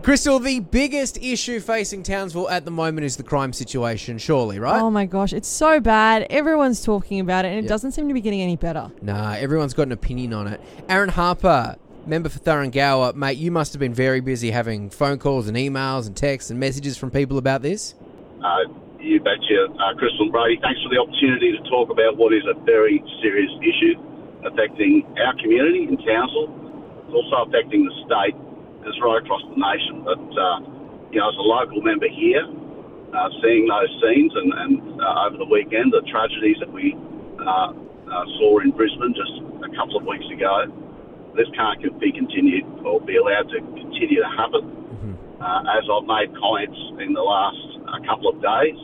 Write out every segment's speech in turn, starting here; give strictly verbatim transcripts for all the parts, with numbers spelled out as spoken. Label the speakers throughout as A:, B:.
A: Crystal, the biggest issue facing Townsville at the moment is the crime situation, surely, right?
B: Oh my gosh, it's so bad. Everyone's talking about it and it
A: Yep.
B: doesn't seem to be getting any better.
A: Nah, everyone's got an opinion on it. Aaron Harper, member for Thuringowa, mate, you must have been very busy having phone calls and emails and texts and messages from people about this.
C: Uh, you betcha, uh, Crystal and Brady. Thanks for the opportunity to talk about what is a very serious issue affecting our community in Townsville. It's also affecting the state. It's right across the nation. But, uh, you know, as a local member here, uh, seeing those scenes and, and uh, over the weekend, the tragedies that we uh, uh, saw in Brisbane just a couple of weeks ago, this can't be continued or be allowed to continue to happen. Mm-hmm. Uh, as I've made comments in the last uh, couple of days,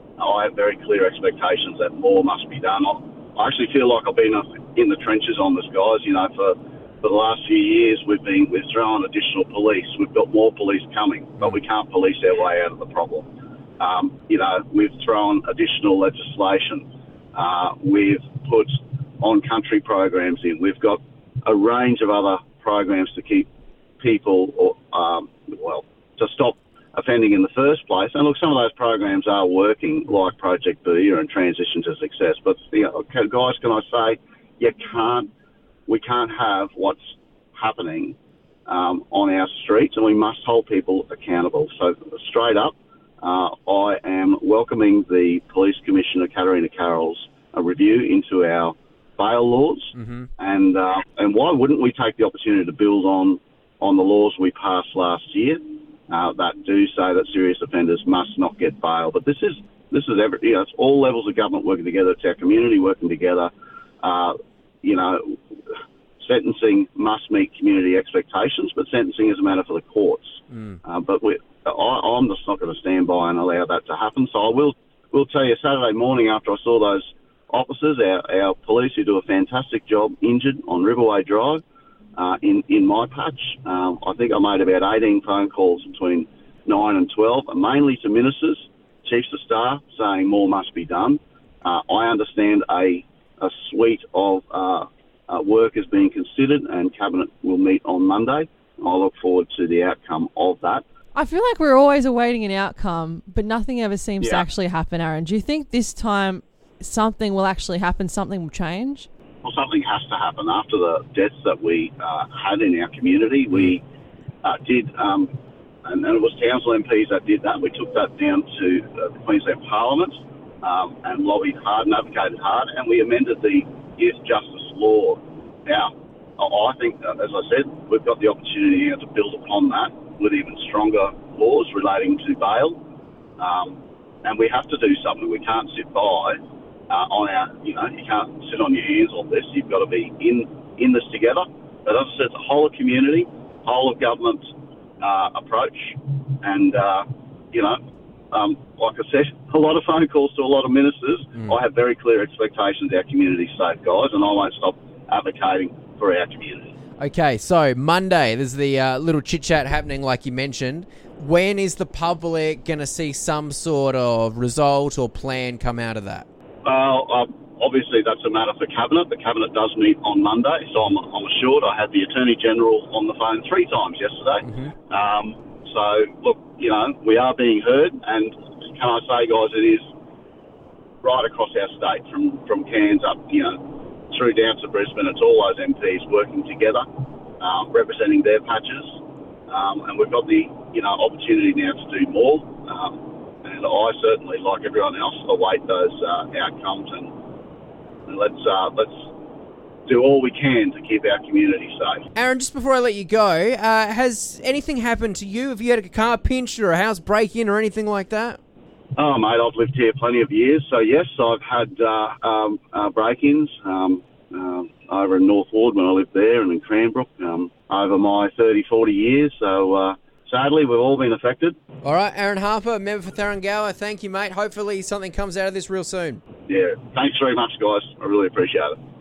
C: I have very clear expectations that more must be done. I actually feel like I've been in the trenches on this, guys. You know, for, for the last few years, we've been we've thrown additional police. We've got more police coming, but we can't police our way out of the problem. Um, you know, we've thrown additional legislation. Uh, we've put on-country programs in. We've got a range of other programs to keep people, or um, well, to stop offending in the first place. And look, some of those programs are working, like Project Booyah and Transition to Success. But you know, guys, can I say, you can't, we can't have what's happening um, on our streets, and we must hold people accountable. So straight up, uh, I am welcoming the Police Commissioner, Katarina Carroll's uh, review into our bail laws, mm-hmm. and uh, and why wouldn't we take the opportunity to build on on the laws we passed last year uh, that do say that serious offenders must not get bail? But this is this is every, you know, it's all levels of government working together. It's our community working together. Uh, you know, sentencing must meet community expectations, but sentencing is a matter for the courts. Mm. Uh, but we, I, I'm just not going to stand by and allow that to happen. So I will will tell you, Saturday morning after I saw those officers, our, our police who do a fantastic job, injured on Riverway Drive uh, in, in my patch. Um, I think I made about eighteen phone calls between nine and twelve, mainly to ministers, chiefs of staff, saying more must be done. Uh, I understand a, a suite of uh, uh, work is being considered, and Cabinet will meet on Monday. I look forward to the outcome of that.
B: I feel like we're always awaiting an outcome, but nothing ever seems
C: yeah.
B: to actually happen, Aaron. Do you think this time something will actually happen, something will change?
C: Well, something has to happen. After the deaths that we uh, had in our community, we uh, did, um, and, and it was Townsville M Ps that did that. We took that down to uh, the Queensland Parliament um, and lobbied hard and advocated hard, and we amended the youth justice law. Now, I think, uh, as I said, we've got the opportunity now to build upon that with even stronger laws relating to bail, um, and we have to do something. We can't sit by uh, on our, you know, you can't sit on your hands on this. You've got to be in in this together. But as I said, it's a whole of community, whole of government uh, approach, and uh, you know, um, like I said, a lot of phone calls to a lot of ministers. Mm. I have very clear expectations our community's safe, guys, and I won't stop advocating for our community.
A: Okay, so Monday, there's the uh, little chit-chat happening like you mentioned. When is the public going to see some sort of result or plan come out of that?
C: Well, uh, obviously that's a matter for Cabinet. The Cabinet does meet on Monday, so I'm, I'm assured. I had the Attorney-General on the phone three times yesterday. Mm-hmm. Um, so, look, you know, we are being heard, and can I say, guys, it is right across our state, from, from Cairns up, you know, through down to Brisbane. It's all those M Ps working together, um, representing their patches, um, and we've got the you know opportunity now to do more. Um, and I certainly, like everyone else, await those uh, outcomes, and, and let's uh, let's do all we can to keep our community safe.
A: Aaron, just before I let you go, uh, has anything happened to you? Have you had a car pinched or a house break-in or anything like that?
C: Oh, mate, I've lived here plenty of years. So, yes, I've had uh, um, uh, break-ins um, uh, over in North Ward when I lived there, and in Cranbrook um, over my thirty, forty years. So, uh, sadly, we've all been affected. All
A: right, Aaron Harper, member for Thuringowa, thank you, mate. Hopefully something comes out of this real soon.
C: Yeah, thanks very much, guys. I really appreciate it.